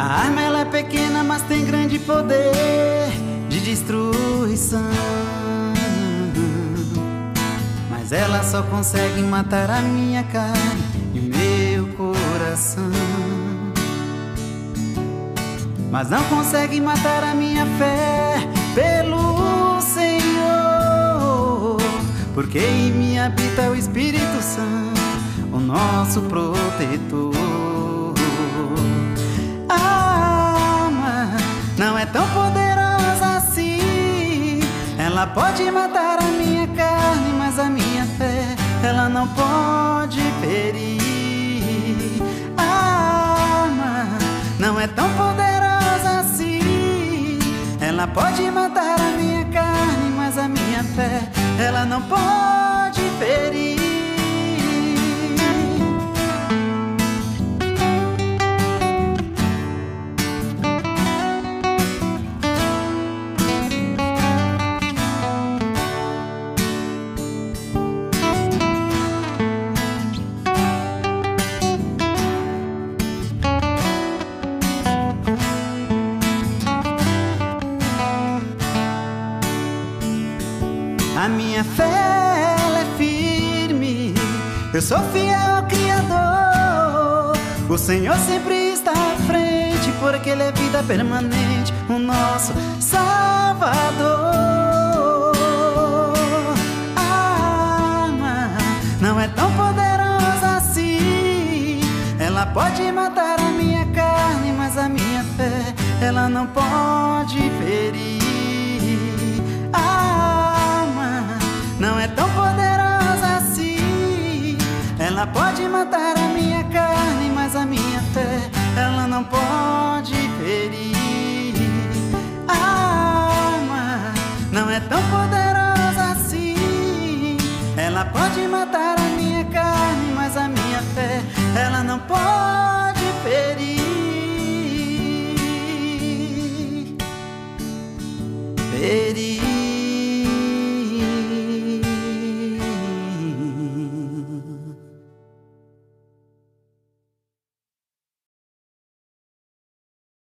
A arma ela é pequena, mas tem grande poder de destruição. Mas ela só consegue matar a minha carne e meu coração. Mas não consegue matar a minha fé pelo Senhor, porque em mim habita o Espírito Santo, o nosso protetor. A alma não é tão poderosa assim. Ela pode matar a minha carne, mas a minha fé ela não pode ferir. A alma não é tão poderosa assim. Ela pode matar a minha carne, mas a minha fé ela não pode ferir. A minha fé ela é firme, eu sou fiel ao Criador. O Senhor sempre está à frente, porque Ele é vida permanente, o nosso Salvador. A alma não é tão poderosa assim. Ela pode matar a minha carne, mas a minha fé ela não pode ferir. Não é tão poderosa assim. Ela pode matar a minha carne, mas a minha fé ela não pode ferir. A alma não é tão poderosa assim. Ela pode matar a minha carne, mas a minha fé ela não pode ferir.